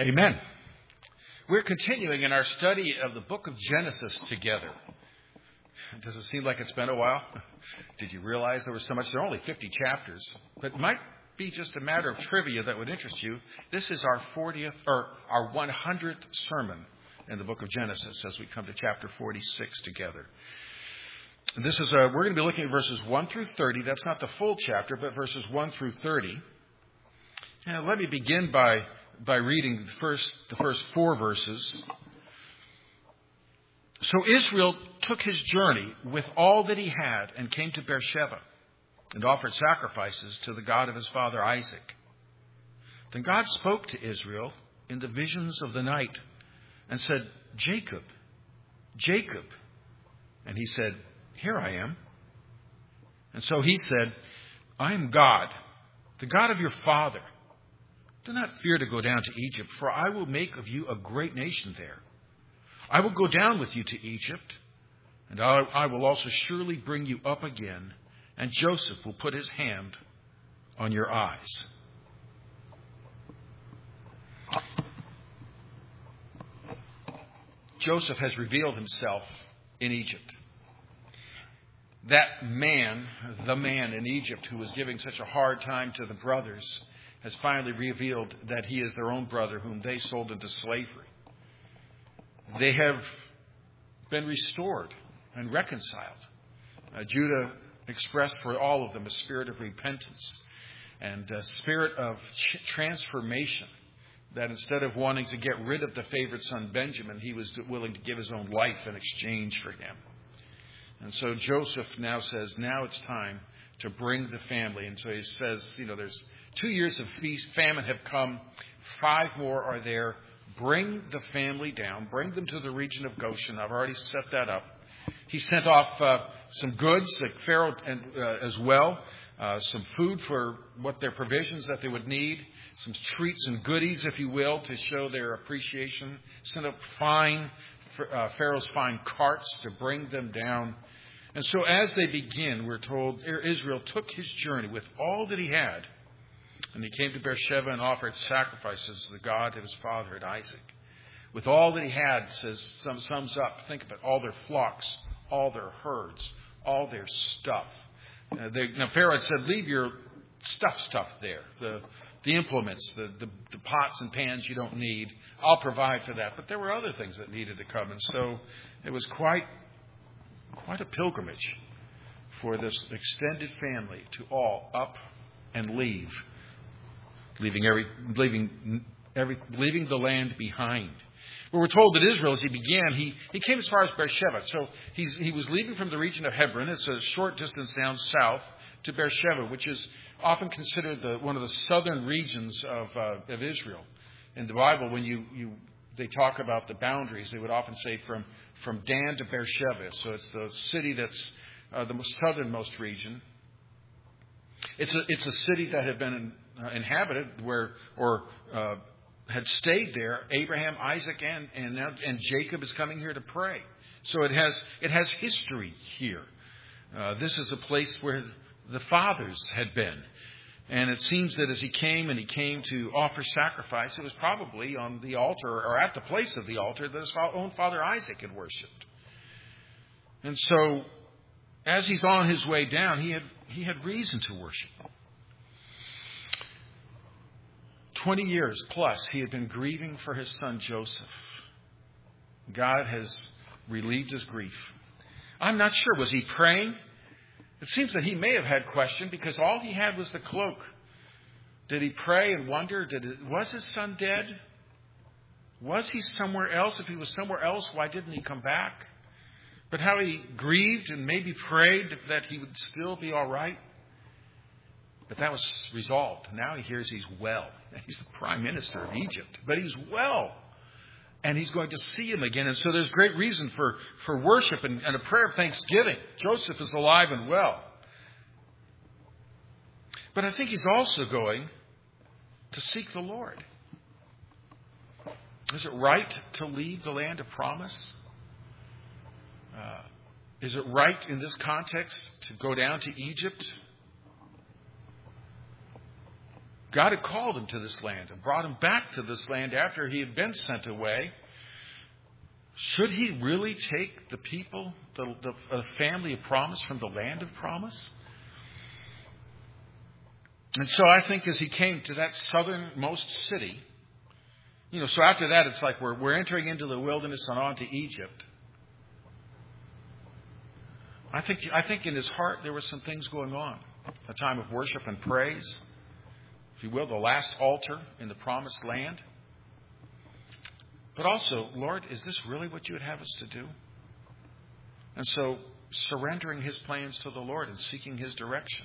Amen. We're continuing in our study of the book of Genesis together. Does it seem like it's been a while? Did you realize there was so much? There are only 50 chapters, but it might be just a matter of trivia that would interest you. This is our 100th sermon in the book of Genesis as we come to chapter 46 together. And this is we're going to be looking at verses 1 through 30. That's not the full chapter, but verses 1 through 30. And let me begin by reading the first 4 verses. So Israel took his journey with all that he had and came to Beersheba and offered sacrifices to the God of his father Isaac. Then God spoke to Israel in the visions of the night and said, "Jacob, Jacob." And he said, "Here I am." And so he said, "I am God, the God of your father. Do not fear to go down to Egypt, for I will make of you a great nation there. I will go down with you to Egypt, and I will also surely bring you up again, and Joseph will put his hand on your eyes." Joseph has revealed himself in Egypt. That man, the man in Egypt who was giving such a hard time to the brothers, has finally revealed that he is their own brother whom they sold into slavery. They have been restored and reconciled. Judah expressed for all of them a spirit of repentance and a spirit of transformation, that instead of wanting to get rid of the favorite son Benjamin, he was willing to give his own life in exchange for him. And so Joseph now says, now it's time to bring the family. And so he says, there's 2 years of famine have come. 5 more are there. Bring the family down. Bring them to the region of Goshen. I've already set that up. He sent off some goods, like Pharaoh as well. Some food for what their provisions that they would need. Some treats and goodies, if you will, to show their appreciation. Sent up Pharaoh's fine carts to bring them down. And so as they begin, we're told, Israel took his journey with all that he had. And he came to Beersheba and offered sacrifices to the God of his father at Isaac. With all that he had, sums up, think of it, all their flocks, all their herds, all their stuff. Now Pharaoh had said, leave your stuff there, the implements, the pots and pans you don't need. I'll provide for that. But there were other things that needed to come. And so it was quite a pilgrimage for this extended family to all up and leaving the land behind. But we're told that Israel, as he began, he came as far as Beersheba. So he was leaving from the region of Hebron. It's a short distance down south to Beersheba, which is often considered one of the southern regions of Israel. In the Bible, when they talk about the boundaries, they would often say from Dan to Beersheba. So it's the city that's the southernmost region. It's a city that had been inhabited had stayed there. Abraham, Isaac, and Jacob is coming here to pray. So it has history here. This is a place where the fathers had been. And it seems that as he came to offer sacrifice, it was probably on the altar or at the place of the altar that his own father Isaac had worshipped. And so as he's on his way down, he had reason to worship. 20 years plus, he had been grieving for his son Joseph. God has relieved his grief. I'm not sure. Was he praying? It seems that he may have had question because all he had was the cloak. Did he pray and wonder, was his son dead? Was he somewhere else? If he was somewhere else, why didn't he come back? But how he grieved and maybe prayed that he would still be all right. But that was resolved. Now he hears he's well. He's the prime minister of Egypt, but he's well. And he's going to see him again. And so there's great reason for worship and a prayer of thanksgiving. Joseph is alive and well. But I think he's also going to seek the Lord. Is it right to leave the land of promise? Is it right in this context to go down to Egypt? God had called him to this land and brought him back to this land after he had been sent away. Should he really take the people, the family of promise from the land of promise? And so I think as he came to that southernmost city, so after that it's like we're entering into the wilderness and on to Egypt. I think in his heart there were some things going on. A time of worship and praise, if you will, the last altar in the promised land. But also, Lord, is this really what you would have us to do? And so surrendering his plans to the Lord and seeking his direction.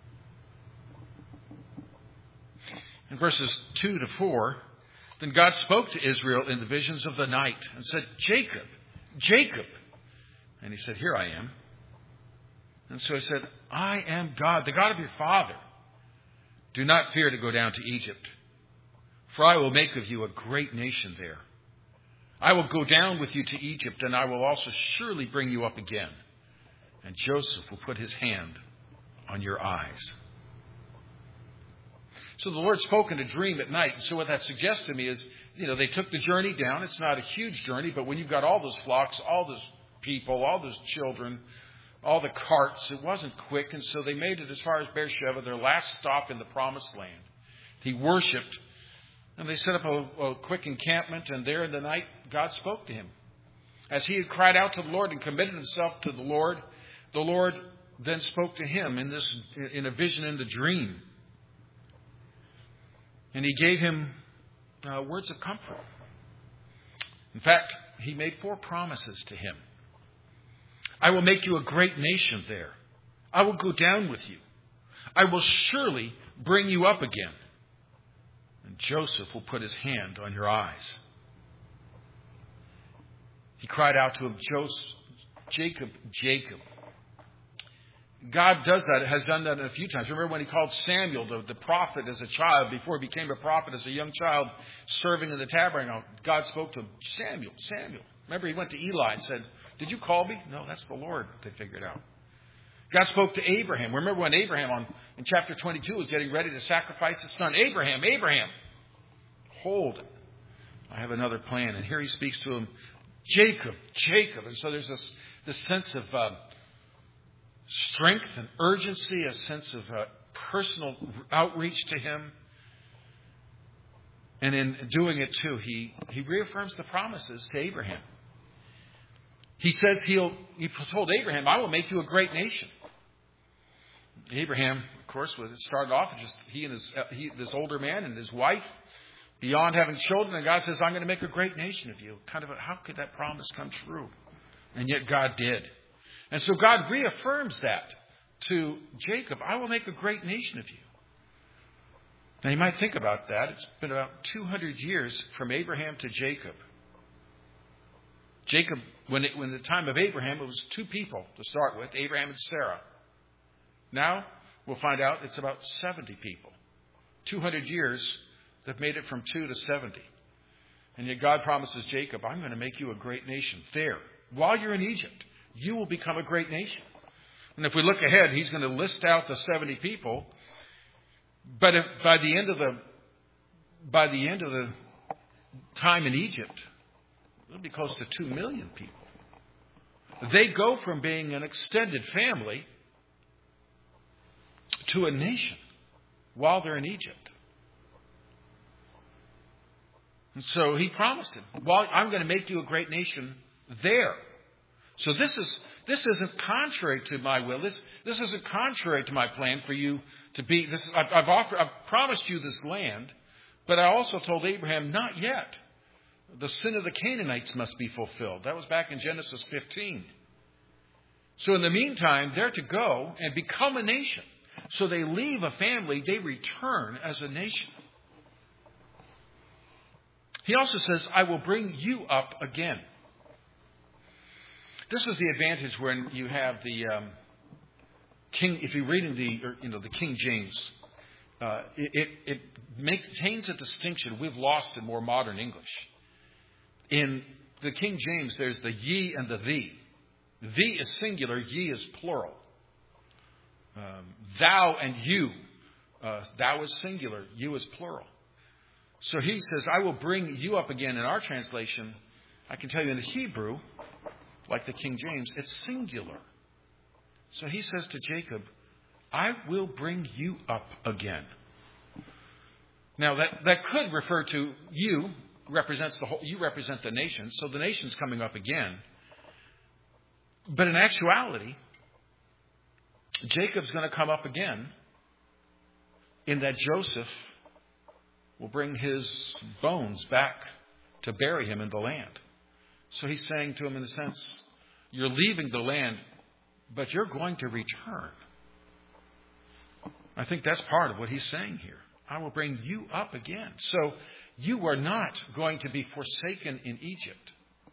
In verses 2 to 4, then God spoke to Israel in the visions of the night and said, Jacob, Jacob. And he said, here I am. And so he said, I am God, the God of your father. Do not fear to go down to Egypt, for I will make of you a great nation there. I will go down with you to Egypt, and I will also surely bring you up again. And Joseph will put his hand on your eyes. So the Lord spoke in a dream at night. And so what that suggests to me is, they took the journey down. It's not a huge journey, but when you've got all those flocks, all those people, all those children, all the carts, it wasn't quick. And so they made it as far as Beersheba, their last stop in the promised land. He worshipped, and they set up a quick encampment, and there in the night, God spoke to him. As he had cried out to the Lord and committed himself to the Lord then spoke to him in a vision in the dream. And he gave him words of comfort. In fact, he made 4 promises to him. I will make you a great nation there. I will go down with you. I will surely bring you up again. And Joseph will put his hand on your eyes. He cried out to him, Jacob, Jacob. God does that, has done that a few times. Remember when he called Samuel, the prophet, as a child, before he became a prophet as a young child, serving in the tabernacle. God spoke to him, Samuel, Samuel. Remember he went to Eli and said, did you call me? No, that's the Lord, they figured out. God spoke to Abraham. Remember when Abraham in chapter 22 was getting ready to sacrifice his son. Abraham, hold, I have another plan. And here he speaks to him, Jacob, Jacob. And so there's this sense of strength and urgency, a sense of personal outreach to him. And in doing it too, he reaffirms the promises to Abraham. He says he told Abraham, I will make you a great nation. Abraham, of course, started off just this older man and his wife, beyond having children. And God says, I'm going to make a great nation of you. How could that promise come true? And yet God did. And so God reaffirms that to Jacob. I will make a great nation of you. Now you might think about that. It's been about 200 years from Abraham to Jacob. Jacob, when the time of Abraham, it was 2 people to start with, Abraham and Sarah. Now, we'll find out it's about 70 people. 200 years that made it from 2 to 70. And yet God promises Jacob, I'm going to make you a great nation there. While you're in Egypt, you will become a great nation. And if we look ahead, he's going to list out the 70 people. But by the end of the time in Egypt, it'll be close to 2 million people. They go from being an extended family to a nation while they're in Egypt. And so he promised him, well, I'm going to make you a great nation there. So this isn't contrary to my will. This isn't contrary to my plan for you to be. I've promised you this land, but I also told Abraham, not yet. The sin of the Canaanites must be fulfilled. That was back in Genesis 15. So in the meantime, they're to go and become a nation. So they leave a family, they return as a nation. He also says, I will bring you up again. This is the advantage when you have the King, if you're reading the King James, it maintains a distinction we've lost in more modern English. In the King James, there's the ye and the thee. Thee is singular, ye is plural. Thou and you Thou is singular, you is plural. So he says, I will bring you up again. In our translation, I can tell you in the Hebrew, like the King James, it's singular. So he says to Jacob, I will bring you up again. Now that could refer to you, represents the whole, you represent the nation, so the nation's coming up again. But in actuality, Jacob's going to come up again in that Joseph will bring his bones back to bury him in the land. So he's saying to him, in a sense, you're leaving the land, but you're going to return. I think that's part of what he's saying here. I will bring you up again. So you are not going to be forsaken in Egypt.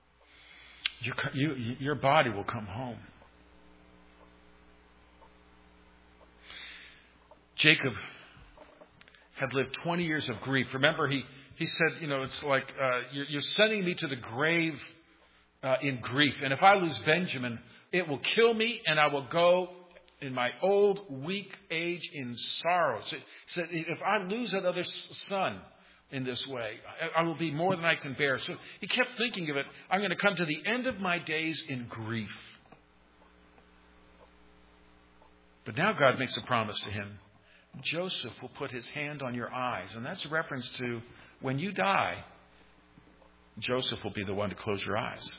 Your body will come home. Jacob had lived 20 years of grief. Remember, he said, it's like, you're sending me to the grave in grief. And if I lose Benjamin, it will kill me, and I will go in my old, weak age in sorrow. So he said, if I lose that other son in this way, I will be more than I can bear. So he kept thinking of it. I'm going to come to the end of my days in grief. But now God makes a promise to him. Joseph will put his hand on your eyes. And that's a reference to when you die, Joseph will be the one to close your eyes.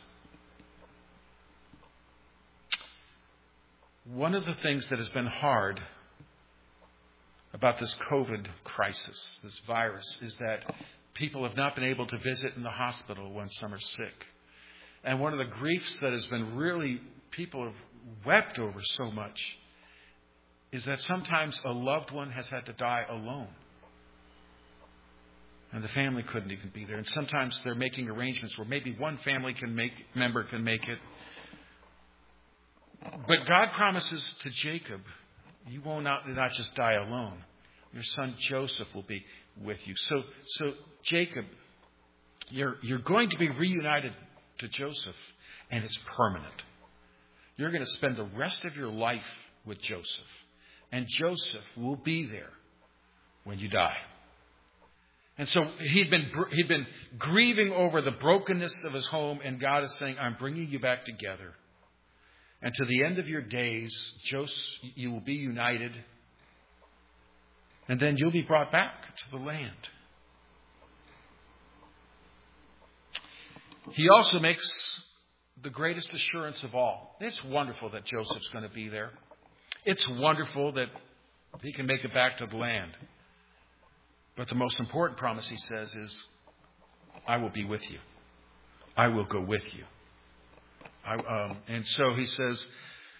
One of the things that has been hard about this COVID crisis, this virus, is that people have not been able to visit in the hospital when some are sick. And one of the griefs that has been really, people have wept over so much, is that sometimes a loved one has had to die alone. And the family couldn't even be there. And sometimes they're making arrangements where maybe one family member can make it. But God promises to Jacob, you will not just die alone. Your son Joseph will be with you. So Jacob, you're going to be reunited to Joseph, and it's permanent. You're going to spend the rest of your life with Joseph. And Joseph will be there when you die. And so he'd been grieving over the brokenness of his home, and God is saying, I'm bringing you back together. And to the end of your days, Joseph, you will be united. And then you'll be brought back to the land. He also makes the greatest assurance of all. It's wonderful that Joseph's going to be there. It's wonderful that he can make it back to the land. But the most important promise, he says, is, I will be with you. I will go with you. And so he says,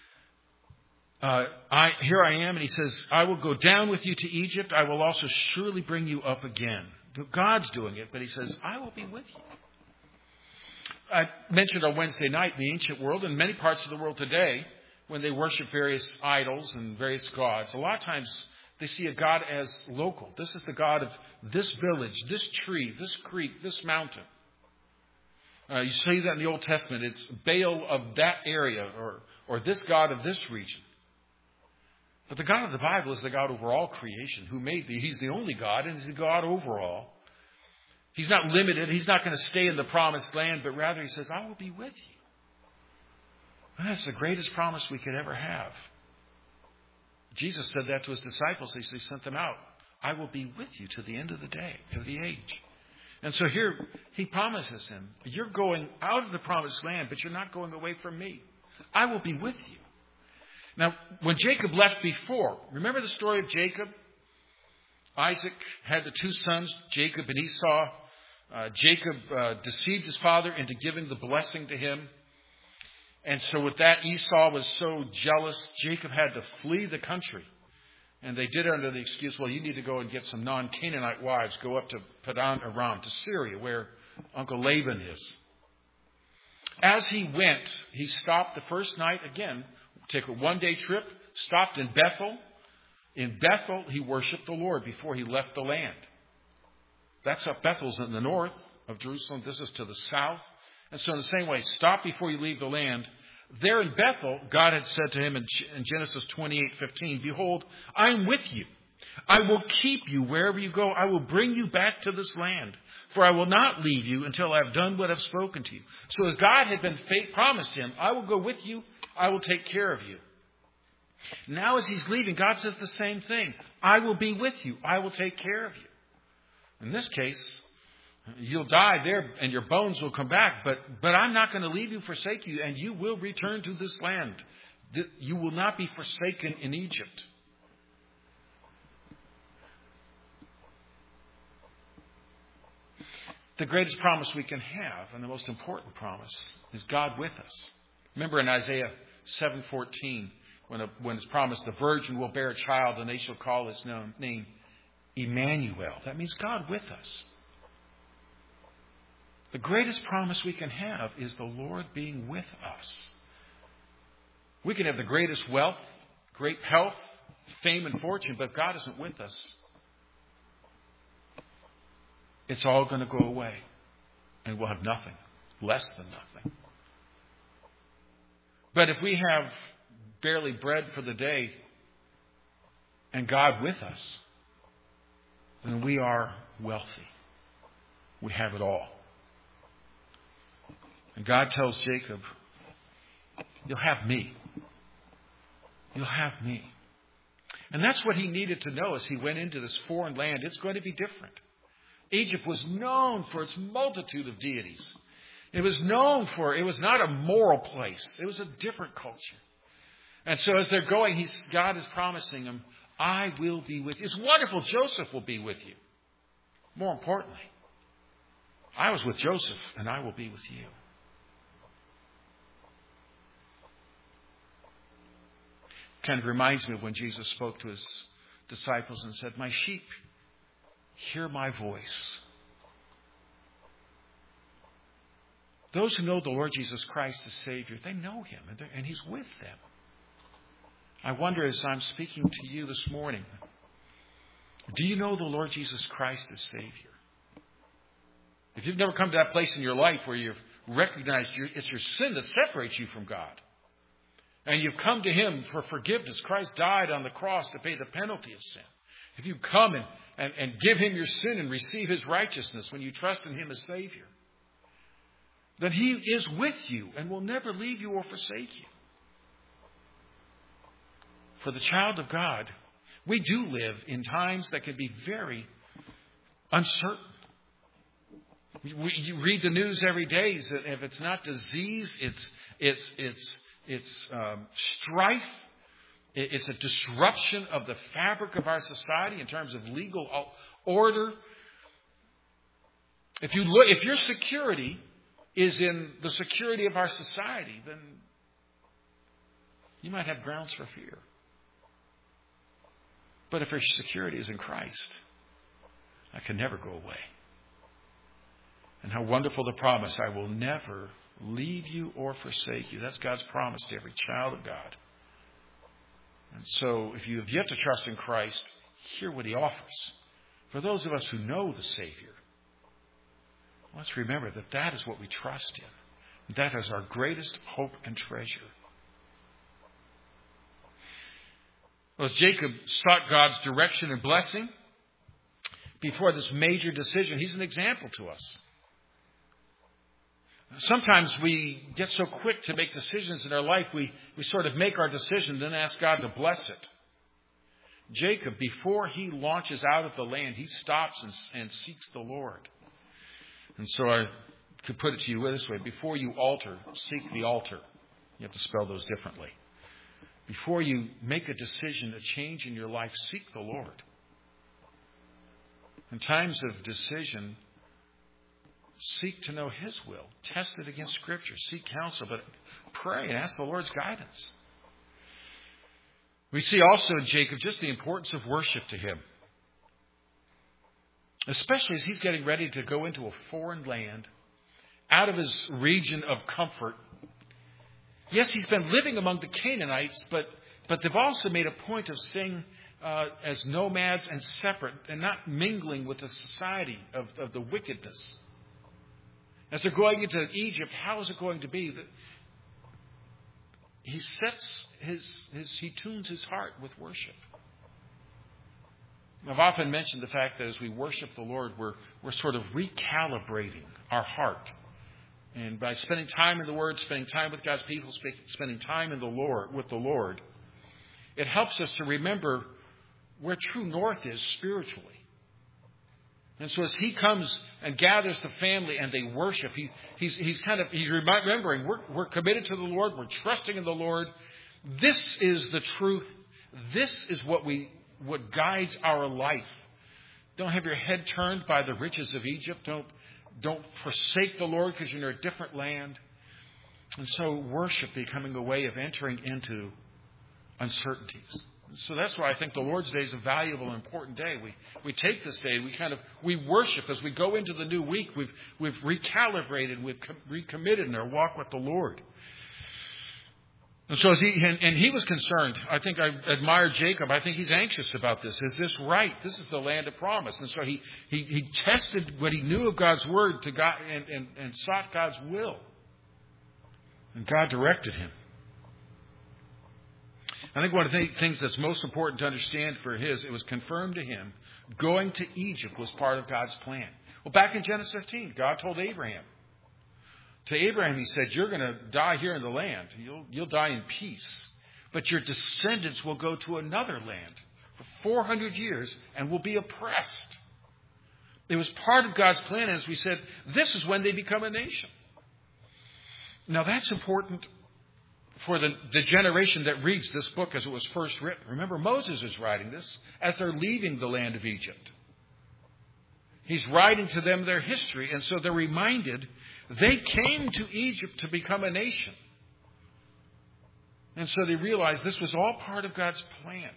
here I am. And he says, I will go down with you to Egypt. I will also surely bring you up again. God's doing it, but he says, I will be with you. I mentioned on Wednesday night, the ancient world, and many parts of the world today, when they worship various idols and various gods, a lot of times they see a god as local. This is the god of this village, this tree, this creek, this mountain. You see that in the Old Testament. It's Baal of that area or this god of this region. But the God of the Bible is the God over all creation who made thee. He's the only God, and he's the God over all. He's not limited. He's not going to stay in the promised land, but rather he says, I will be with you. And that's the greatest promise we could ever have. Jesus said that to his disciples as he sent them out. I will be with you to the end of the day, of the age. And so here he promises him, you're going out of the promised land, but you're not going away from me. I will be with you. Now, when Jacob left before, remember the story of Jacob? Isaac had the two sons, Jacob and Esau. Jacob deceived his father into giving the blessing to him. And so with that, Esau was so jealous, Jacob had to flee the country. And they did it under the excuse, well, you need to go and get some non-Canaanite wives. Go up to Padan Aram, to Syria, where Uncle Laban is. As he went, he stopped the first night again, take a one-day trip, stopped in Bethel. In Bethel, he worshiped the Lord before he left the land. That's up Bethel's in the north of Jerusalem. This is to the south. And so in the same way, stop before you leave the land. There in Bethel, God had said to him in Genesis 28:15, behold, I am with you I will keep you wherever you go. I will bring you back to this land. For I will not leave you until I have done what I've spoken to you. So as God had been promised him, I will go with you. I will take care of you. Now as he's leaving, God says the same thing. I will be with you. I will take care of you. In this case, you'll die there and your bones will come back. But I'm not going to leave you, forsake you, and you will return to this land. You will not be forsaken in Egypt. The greatest promise we can have, and the most important promise, is God with us. Remember in Isaiah 7:14, when it's promised, the virgin will bear a child and they shall call his name Emmanuel. That means God with us. The greatest promise we can have is the Lord being with us. We can have the greatest wealth, great health, fame and fortune, but if God isn't with us, it's all going to go away. And we'll have nothing, less than nothing. But if we have barely bread for the day and God with us, then we are wealthy. We have it all. And God tells Jacob, you'll have me. You'll have me. And that's what he needed to know as he went into this foreign land. It's going to be different. Egypt was known for its multitude of deities. It was not a moral place. It was a different culture. And so as they're going, God is promising them, I will be with you. It's wonderful. Joseph will be with you. More importantly, I was with Joseph and I will be with you. Kind of reminds me of when Jesus spoke to his disciples and said, my sheep hear my voice. Those who know the Lord Jesus Christ as Savior, they know him and he's with them. I wonder as I'm speaking to you this morning, do you know the Lord Jesus Christ as Savior? If you've never come to that place in your life where you've recognized it's your sin that separates you from God, and you've come to him for forgiveness, Christ died on the cross to pay the penalty of sin. If you come and give him your sin and receive his righteousness when you trust in him as Savior, then he is with you and will never leave you or forsake you. For the child of God, we do live in times that can be very uncertain. You read the news every day. If it's not disease, it's strife. It's a disruption of the fabric of our society in terms of legal order. If your security is in the security of our society, then you might have grounds for fear. But if your security is in Christ, that can never go away. And how wonderful the promise, I will never leave you or forsake you. That's God's promise to every child of God. And so, if you have yet to trust in Christ, hear what he offers. For those of us who know the Savior, let's remember that that is what we trust in. That is our greatest hope and treasure. Well, as Jacob sought God's direction and blessing before this major decision, he's an example to us. Sometimes we get so quick to make decisions in our life, we sort of make our decision, then ask God to bless it. Jacob, before he launches out of the land, he stops and seeks the Lord. And so I could put it to you this way. Before you alter, seek the altar. You have to spell those differently. Before you make a decision, a change in your life, seek the Lord. In times of decision, seek to know his will. Test it against Scripture. Seek counsel, but pray and ask the Lord's guidance. We see also in Jacob just the importance of worship to him. Especially as he's getting ready to go into a foreign land, out of his region of comfort. Yes, he's been living among the Canaanites, but they've also made a point of staying as nomads and separate and not mingling with the society of the wickedness. As they're going into Egypt, how is it going to be that he tunes his heart with worship? I've often mentioned the fact that as we worship the Lord, we're sort of recalibrating our heart. And by spending time in the Word, spending time with God's people, spending time in the Lord with the Lord, it helps us to remember where true north is spiritually. And so as He comes and gathers the family and they worship, he's remembering we're committed to the Lord, we're trusting in the Lord. This is the truth. This is what guides our life. Don't have your head turned by the riches of Egypt. Don't forsake the Lord because you're in a different land. And so worship becoming a way of entering into uncertainties. So that's why I think the Lord's Day is a valuable and important day. We take this day, we worship as we go into the new week. We've recalibrated, we've recommitted in our walk with the Lord. And so he was concerned. I think I admire Jacob. I think he's anxious about this. Is this right? This is the land of promise. And so he tested what he knew of God's word to God and sought God's will. And God directed him. I think one of the things that's most important to understand it was confirmed to him, going to Egypt was part of God's plan. Well, back in Genesis 15, God told Abraham. To Abraham, He said, you're going to die here in the land. You'll die in peace. But your descendants will go to another land for 400 years and will be oppressed. It was part of God's plan. As we said, this is when they become a nation. Now, that's important for the generation that reads this book as it was first written. Remember, Moses is writing this as they're leaving the land of Egypt. He's writing to them their history, and so they're reminded they came to Egypt to become a nation. And so they realized this was all part of God's plan.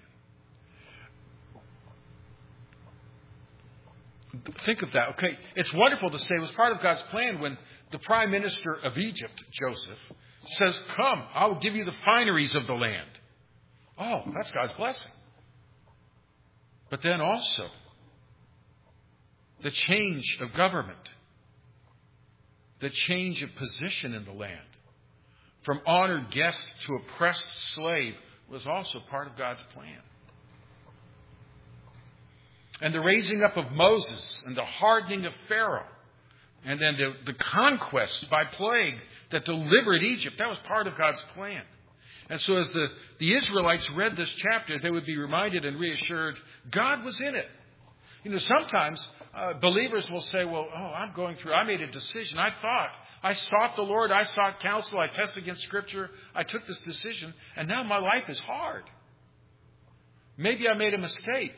Think of that. Okay, it's wonderful to say it was part of God's plan when the prime minister of Egypt, Joseph, says, come, I'll give you the fineries of the land. Oh, that's God's blessing. But then also, the change of government, the change of position in the land, from honored guest to oppressed slave, was also part of God's plan. And the raising up of Moses and the hardening of Pharaoh, and then the conquest by plague that delivered Egypt, that was part of God's plan. And so as the Israelites read this chapter, they would be reminded and reassured God was in it. You know, sometimes believers will say, well, I made a decision. I sought the Lord. I sought counsel. I tested against Scripture. I took this decision. And now my life is hard. Maybe I made a mistake.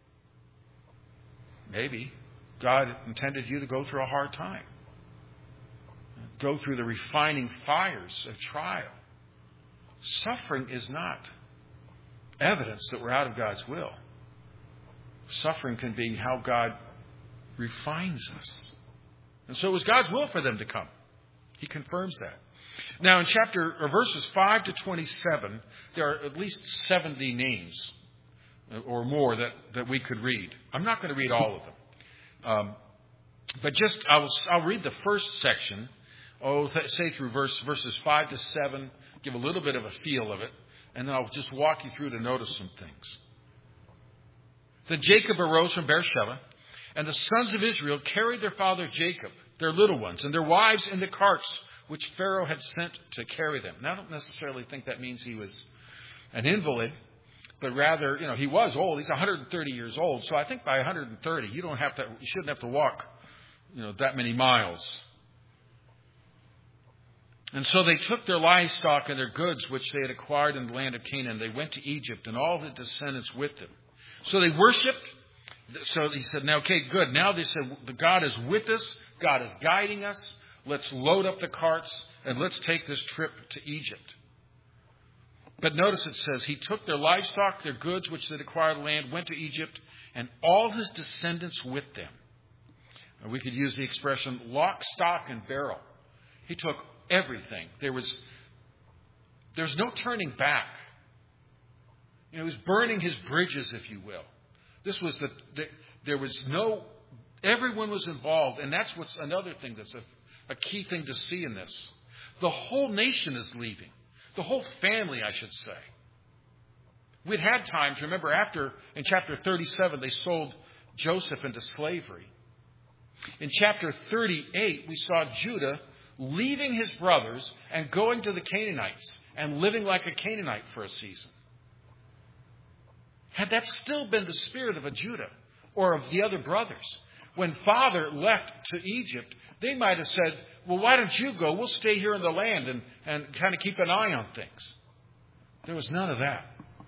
Maybe God intended you to go through a hard time. Go through the refining fires of trial. Suffering is not evidence that we're out of God's will. Suffering can be how God refines us. And so it was God's will for them to come. He confirms that. Now in verses 5 to 27, there are at least 70 names or more that we could read. I'm not going to read all of them. But I'll read the first section, say through verses 5 to 7, give a little bit of a feel of it, and then I'll just walk you through to notice some things. Then Jacob arose from Beersheba, and the sons of Israel carried their father Jacob, their little ones, and their wives in the carts which Pharaoh had sent to carry them. Now, I don't necessarily think that means he was an invalid, but rather, he was old. He's 130 years old. So I think by 130, you shouldn't have to walk, that many miles. And so they took their livestock and their goods, which they had acquired in the land of Canaan. They went to Egypt, and all the descendants with them. So they worshipped. So he said, now, okay, good. Now they said, God is with us. God is guiding us. Let's load up the carts and let's take this trip to Egypt. But notice it says, he took their livestock, their goods, which they had acquired in the land, went to Egypt, and all his descendants with them. And we could use the expression lock, stock, and barrel. He took everything. There's no turning back. He was burning his bridges, if you will. Everyone was involved, and that's what's another thing that's a key thing to see in this. The whole nation is leaving. The whole family, I should say. We'd had time to remember after, in chapter 37, they sold Joseph into slavery. In chapter 38, we saw Judah leaving his brothers and going to the Canaanites and living like a Canaanite for a season. Had that still been the spirit of a Judah or of the other brothers, when father left to Egypt, they might have said, well, why don't you go? We'll stay here in the land and kind of keep an eye on things. There was none of that.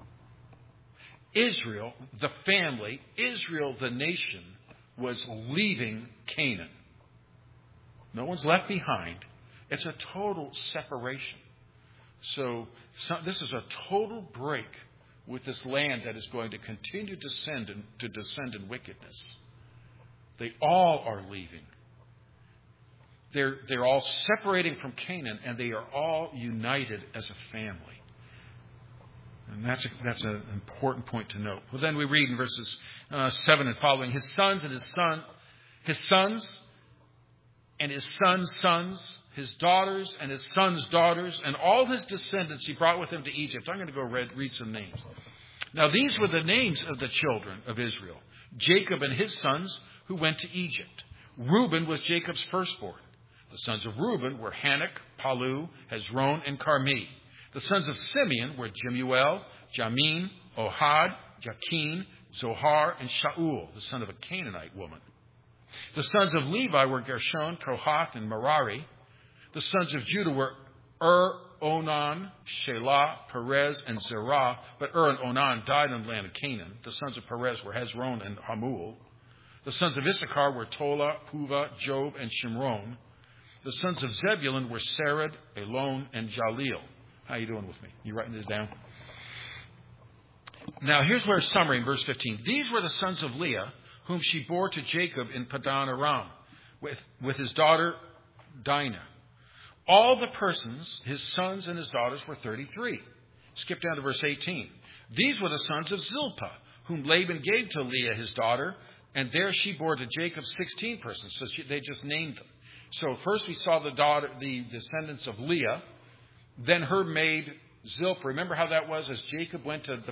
Israel, the family, Israel, the nation, was leaving Canaan. No one's left behind. It's a total separation. So this is a total break with this land that is going to continue to descend in wickedness. They all are leaving. They're all separating from Canaan, and they are all united as a family. And that's an important point to note. Well, then we read in verses 7 and following, his sons and his sons and his sons' sons, his daughters and his sons' daughters, and all his descendants he brought with him to Egypt. I'm going to go read some names. Now, these were the names of the children of Israel. Jacob and his sons who went to Egypt. Reuben was Jacob's firstborn. The sons of Reuben were Hanok, Palu, Hezron, and Carmi. The sons of Simeon were Jemuel, Jamin, Ohad, Jachin, Zohar, and Shaul, the son of a Canaanite woman. The sons of Levi were Gershon, Kohath, and Merari. The sons of Judah were Onan, Shelah, Perez, and Zerah. But and Onan died in the land of Canaan. The sons of Perez were Hezron and Hamul. The sons of Issachar were Tola, Puva, Job, and Shimron. The sons of Zebulun were Sered, Elon, and Jaleel. How are you doing with me? You writing this down? Now, here's where summary in verse 15. These were the sons of Leah, whom she bore to Jacob in Padan Aram, with his daughter Dinah. All the persons, his sons and his daughters, were 33. Skip down to verse 18. These were the sons of Zilpah, whom Laban gave to Leah, his daughter, and there she bore to Jacob 16 persons. So they just named them. So first we saw the descendants of Leah, then her maid Zilpah. Remember how that was? As Jacob went to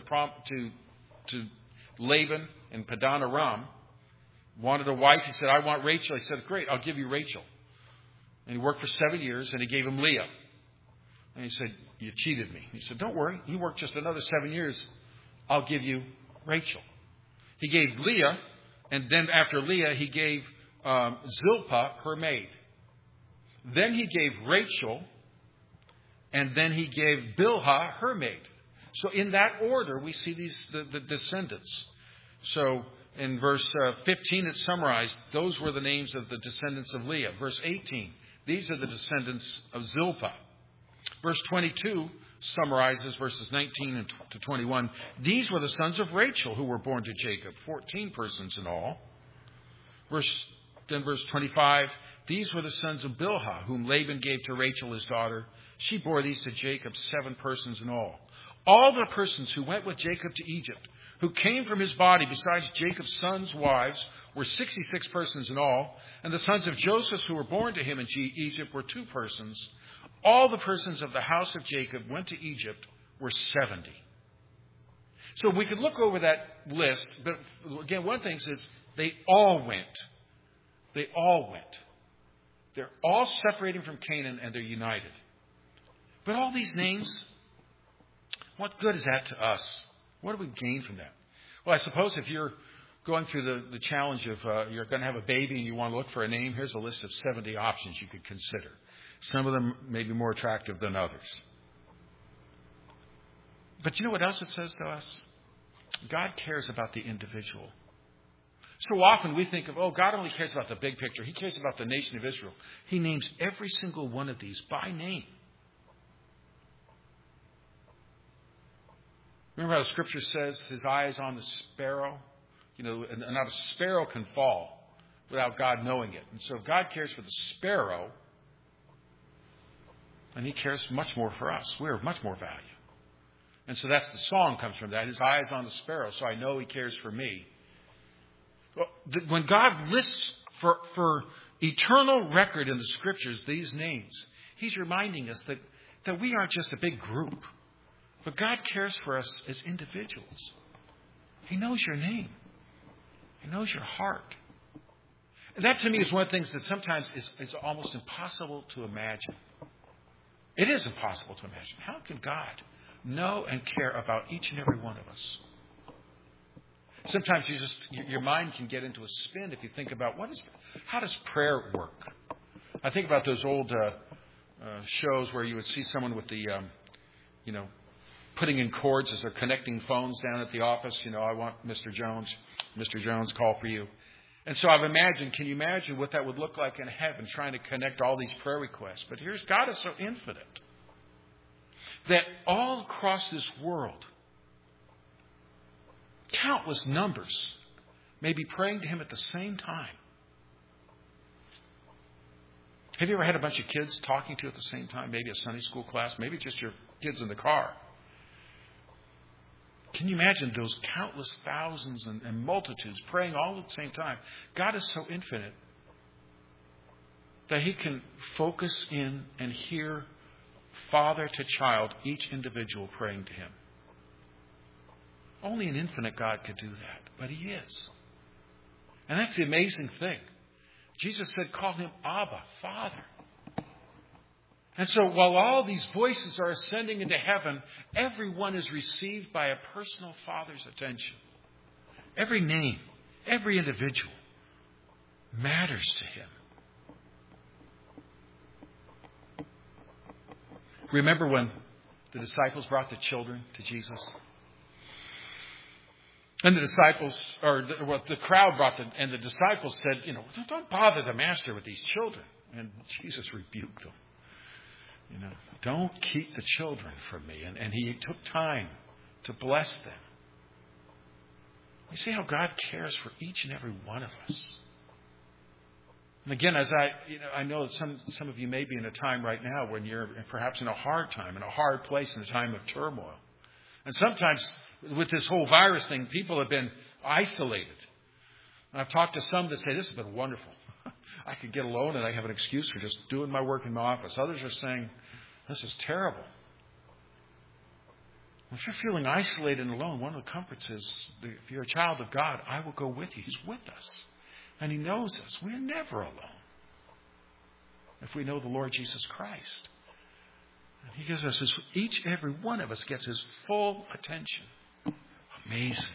Laban in Padan Aram, wanted a wife. He said, I want Rachel. He said, great, I'll give you Rachel. And he worked for 7 years, and he gave him Leah. And he said, you cheated me. He said, don't worry. You work just another 7 years. I'll give you Rachel. He gave Leah, and then after Leah, he gave Zilpah, her maid. Then he gave Rachel, and then he gave Bilhah, her maid. So in that order, we see the descendants. So in verse 15, it's summarized. Those were the names of the descendants of Leah. Verse 18, these are the descendants of Zilpah. Verse 22 summarizes verses 19 to 21. These were the sons of Rachel who were born to Jacob, 14 persons in all. Verse 25, these were the sons of Bilhah, whom Laban gave to Rachel his daughter. She bore these to Jacob, 7 persons in all. All the persons who went with Jacob to Egypt, who came from his body, besides Jacob's sons' wives, were 66 persons in all. And the sons of Joseph who were born to him in Egypt were 2 persons. All the persons of the house of Jacob went to Egypt were 70. So we could look over that list, but again, one thing is they all went. They all went. They're all separating from Canaan and they're united. But all these names, what good is that to us? What do we gain from that? Well, I suppose if you're going through the challenge of you're going to have a baby and you want to look for a name, here's a list of 70 options you could consider. Some of them may be more attractive than others. But you know what else it says to us? God cares about the individual. So often we think of, God only cares about the big picture. He cares about the nation of Israel. He names every single one of these by name. Remember how the scripture says his eye is on the sparrow? And not a sparrow can fall without God knowing it. And so if God cares for the sparrow, and he cares much more for us. We're of much more value. And so that's the song comes from that. His eye is on the sparrow, so I know he cares for me. Well, when God lists for eternal record in the scriptures these names, he's reminding us that we aren't just a big group. But God cares for us as individuals. He knows your name. He knows your heart. And that to me is one of the things that sometimes is almost impossible to imagine. It is impossible to imagine. How can God know and care about each and every one of us? Sometimes your mind can get into a spin if you think about how does prayer work? I think about those old shows where you would see someone with the, putting in cords as they're connecting phones down at the office. I want Mr. Jones. Mr. Jones, call for you. And so can you imagine what that would look like in heaven, trying to connect all these prayer requests? But God is so infinite that all across this world, countless numbers may be praying to Him at the same time. Have you ever had a bunch of kids talking to you at the same time? Maybe a Sunday school class, maybe just your kids in the car. Can you imagine those countless thousands and multitudes praying all at the same time? God is so infinite that He can focus in and hear father to child, each individual praying to Him. Only an infinite God could do that, but He is. And that's the amazing thing. Jesus said, call Him Abba, Father. And so while all these voices are ascending into heaven, everyone is received by a personal Father's attention. Every name, every individual matters to Him. Remember when the disciples brought the children to Jesus? And the crowd brought them, and the disciples said, don't bother the master with these children. And Jesus rebuked them. Don't keep the children from me. And He took time to bless them. You see how God cares for each and every one of us. And again, as I know that some of you may be in a time right now when you're perhaps in a hard time, in a hard place, in a time of turmoil. And sometimes with this whole virus thing, people have been isolated. And I've talked to some that say, this has been wonderful. I could get alone and I have an excuse for just doing my work in my office. Others are saying, this is terrible. If you're feeling isolated and alone, one of the comforts is, if you're a child of God, I will go with you. He's with us. And He knows us. We're never alone if we know the Lord Jesus Christ. And He gives us each and every one of us gets His full attention. Amazing.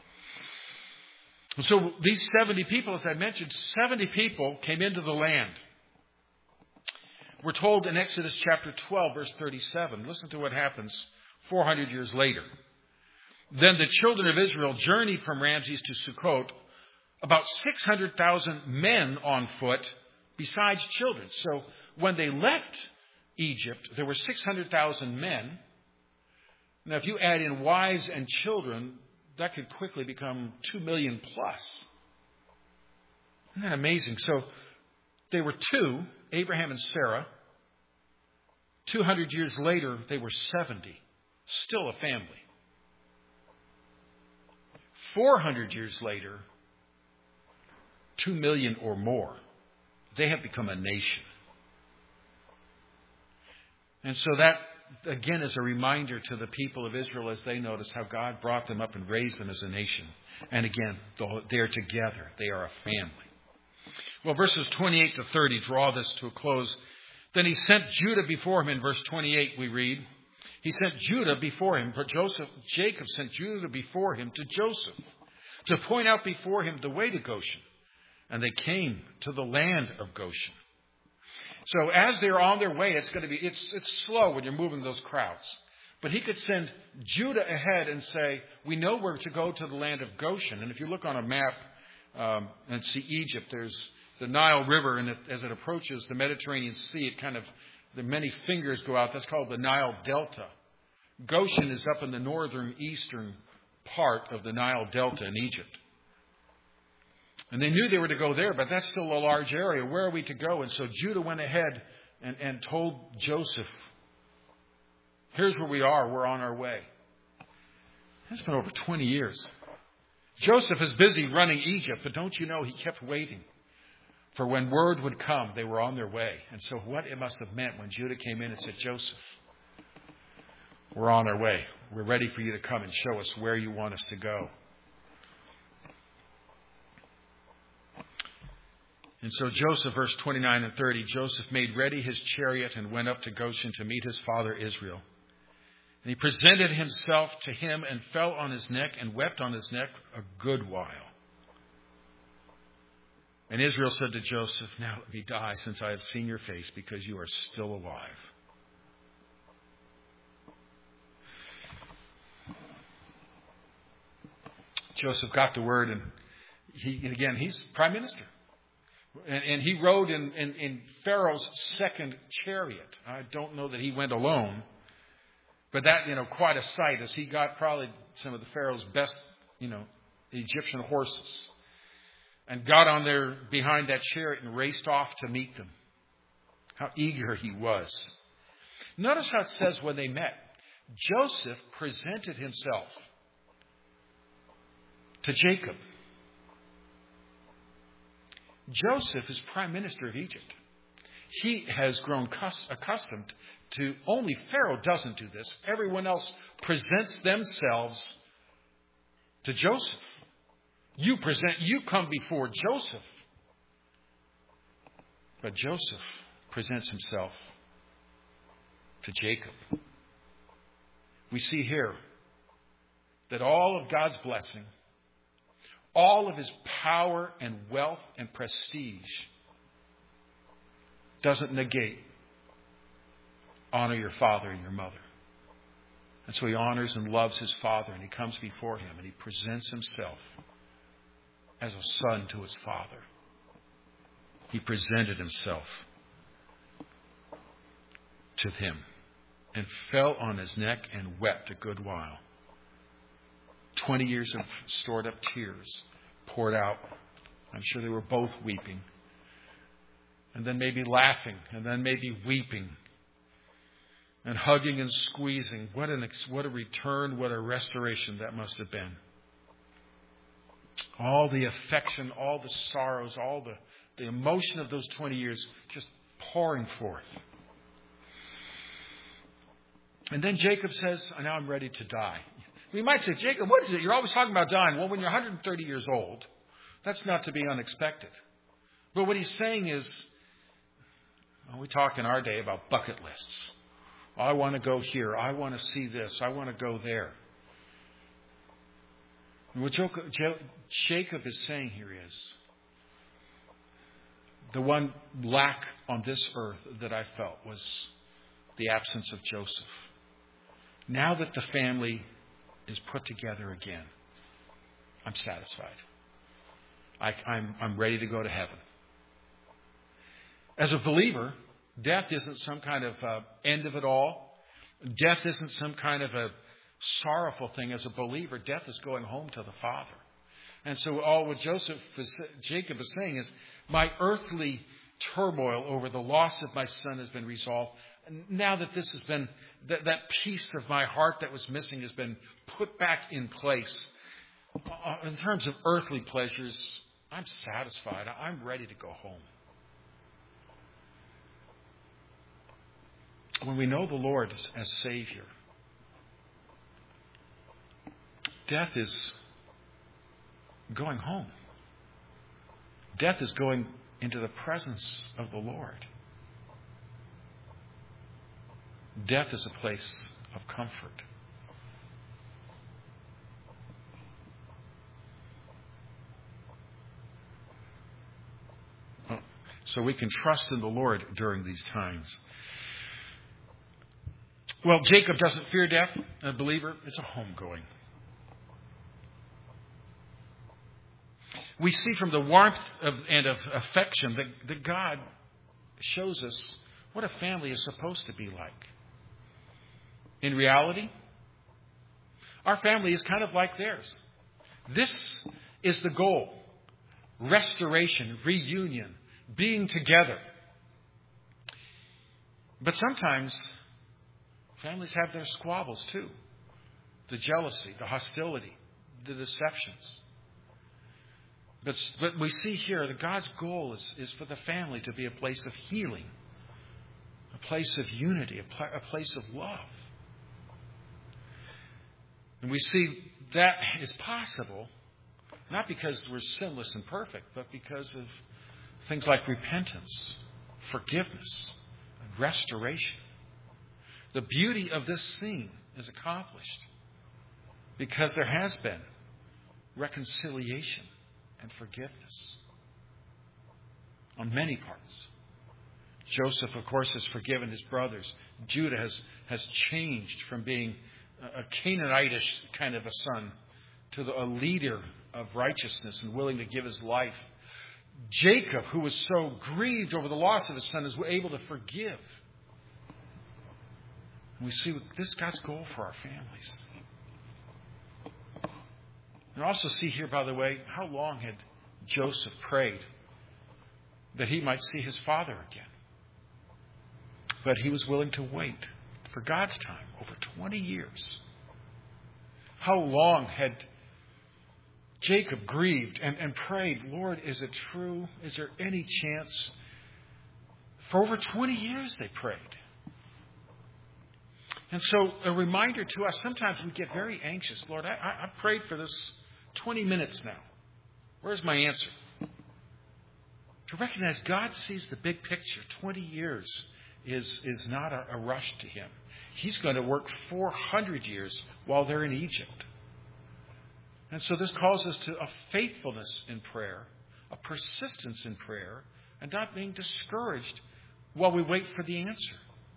And so these 70 people, as I mentioned, 70 people came into the land. We're told in Exodus chapter 12, verse 37. Listen to what happens 400 years later. Then the children of Israel journeyed from Ramses to Sukkot, about 600,000 men on foot, besides children. So when they left Egypt, there were 600,000 men. Now, if you add in wives and children, that could quickly become 2 million plus. Isn't that amazing? So they were two, Abraham and Sarah. 200 years later, they were 70. Still a family. 400 years later, 2 million or more. They have become a nation. And so that, again, is a reminder to the people of Israel as they notice how God brought them up and raised them as a nation. And again, they're together. They are a family. Well, verses 28 to 30 draw this to a close. Then He sent Judah before him. In verse 28 we read, He sent Judah before him. But Jacob sent Judah before him to Joseph to point out before him the way to Goshen. And they came to the land of Goshen. So as they're on their way, it's slow when you're moving those crowds. But He could send Judah ahead and say, we know where to go to the land of Goshen. And if you look on a map and see Egypt, there's the Nile River, and as it approaches the Mediterranean Sea, the many fingers go out. That's called the Nile Delta. Goshen is up in the northern eastern part of the Nile Delta in Egypt. And they knew they were to go there, but that's still a large area. Where are we to go? And so Judah went ahead and told Joseph, here's where we are. We're on our way. It's been over 20 years. Joseph is busy running Egypt, but don't you know he kept waiting for when word would come, they were on their way. And so what it must have meant when Judah came in and said, Joseph, We're on our way. We're ready for you to come and show us where you want us to go. And so Joseph, verse 29 and 30, Joseph made ready his chariot and went up to Goshen to meet his father Israel. And he presented himself to him and fell on his neck and wept on his neck a good while. And Israel said to Joseph, now let me die since I have seen your face, because you are still alive. Joseph got the word, and he's prime minister. And he rode in Pharaoh's second chariot. I don't know that he went alone. But that, quite a sight, as he got probably some of the Pharaoh's best, Egyptian horses. And got on there behind that chariot and raced off to meet them. How eager he was. Notice how it says when they met. Joseph presented himself to Jacob. Joseph is prime minister of Egypt. He has grown accustomed to, only Pharaoh doesn't do this. Everyone else presents themselves to Joseph. You come before Joseph. But Joseph presents himself to Jacob. We see here that all of God's blessing, all of his power and wealth and prestige doesn't negate honor your father and your mother. And so he honors and loves his father, and he comes before him and he presents himself as a son to his father. He presented himself to him and fell on his neck and wept a good while. 20 years of stored up tears poured out. I'm sure they were both weeping. And then maybe laughing. And then maybe weeping. And hugging and squeezing. What a return, what a restoration that must have been. All the affection, all the sorrows, all the emotion of those 20 years just pouring forth. And then Jacob says, now I'm ready to die. We might say, Jacob, what is it? You're always talking about dying. Well, when you're 130 years old, that's not to be unexpected. But what he's saying is, we talk in our day about bucket lists. I want to go here. I want to see this. I want to go there. And what Jacob is saying here is, the one lack on this earth that I felt was the absence of Joseph. Now that the family is put together again, I'm satisfied. I'm ready to go to heaven. As a believer, death isn't some kind of end of it all. Death isn't some kind of a sorrowful thing. As a believer, death is going home to the Father. And so all what Jacob is saying is, my earthly turmoil over the loss of my son has been resolved. Now that this has been, that piece of my heart that was missing has been put back in place. In terms of earthly pleasures, I'm satisfied. I'm ready to go home. When we know the Lord as Savior, death is going home. Death is going into the presence of the Lord. Death is a place of comfort. So we can trust in the Lord during these times. Well, Jacob doesn't fear death, a believer. It's a homegoing. We see from the warmth of affection that God shows us what a family is supposed to be like. In reality, our family is kind of like theirs. This is the goal. Restoration, reunion, being together. But sometimes families have their squabbles too. The jealousy, the hostility, the deceptions. But we see here that God's goal is for the family to be a place of healing, a place of unity, a place of love. And we see that is possible, not because we're sinless and perfect, but because of things like repentance, forgiveness, and restoration. The beauty of this scene is accomplished because there has been reconciliation and forgiveness on many parts. Joseph, of course, has forgiven his brothers. Judah has changed from being a Canaanitish kind of a son to a leader of righteousness and willing to give his life. Jacob, who was so grieved over the loss of his son, is able to forgive. And we see this is God's goal for our families. And also see here, by the way, how long had Joseph prayed that he might see his father again. But he was willing to wait for God's time, over 20 years. How long had Jacob grieved and prayed, Lord, is it true? Is there any chance? For over 20 years they prayed. And so a reminder to us, sometimes we get very anxious. Lord, I prayed for this 20 minutes now. Where's my answer? To recognize God sees the big picture. 20 years is not a rush to him. He's going to work 400 years while they're in Egypt. And so this calls us to a faithfulness in prayer, a persistence in prayer, and not being discouraged while we wait for the answer.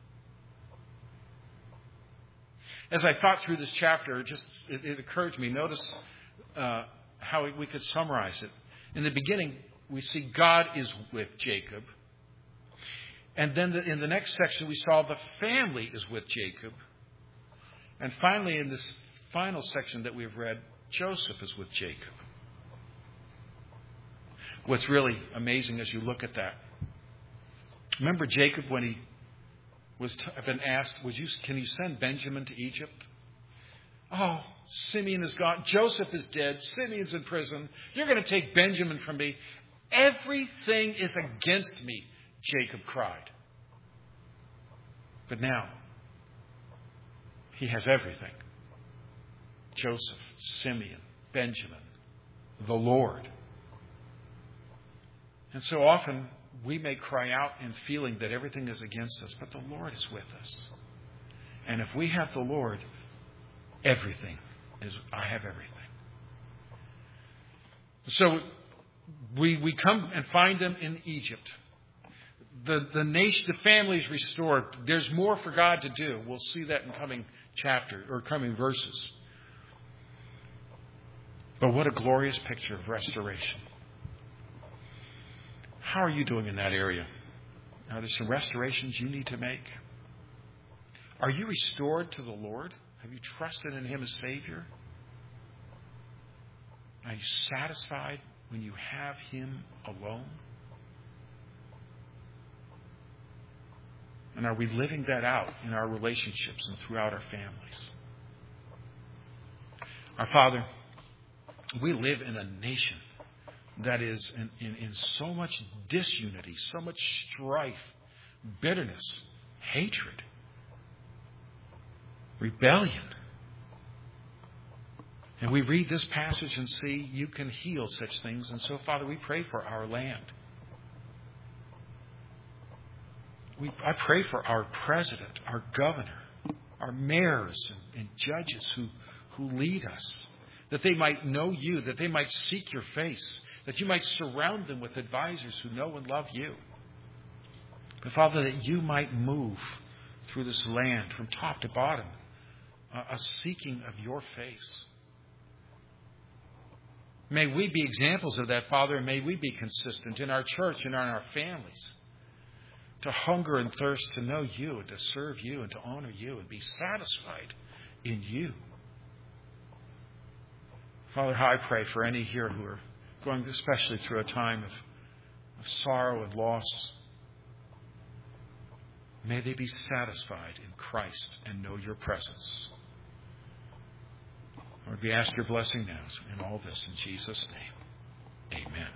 As I thought through this chapter, it occurred to me, notice how we could summarize it. In the beginning, we see God is with Jacob. And then in the next section, we saw the family is with Jacob. And finally, in this final section that we've read, Joseph is with Jacob. What's really amazing as you look at that, remember Jacob when he was been asked, can you send Benjamin to Egypt? Oh, Simeon is gone. Joseph is dead. Simeon's in prison. You're going to take Benjamin from me. Everything is against me, Jacob cried. But now, he has everything. Joseph, Simeon, Benjamin, the Lord. And so often we may cry out in feeling that everything is against us, but the Lord is with us. And if we have the Lord, I have everything. So we come and find them in Egypt. The nation, the family is restored. There's more for God to do. We'll see that in coming verses. But what a glorious picture of restoration. How are you doing in that area? Are there some restorations you need to make? Are you restored to the Lord? Have you trusted in Him as Savior? Are you satisfied when you have Him alone? And are we living that out in our relationships and throughout our families? Our Father, we live in a nation that is in so much disunity, so much strife, bitterness, hatred, rebellion. And we read this passage and see you can heal such things. And so, Father, we pray for our land. I pray for our president, our governor, our mayors and judges who lead us, that they might know you, that they might seek your face, that you might surround them with advisors who know and love you. But Father, that you might move through this land from top to bottom, a seeking of your face. May we be examples of that, Father, and may we be consistent in our church and in our families to hunger and thirst to know you and to serve you and to honor you and be satisfied in you. Father, how I pray for any here who are going especially through a time of sorrow and loss. May they be satisfied in Christ and know your presence. Lord, we ask your blessing now in all this in Jesus' name. Amen.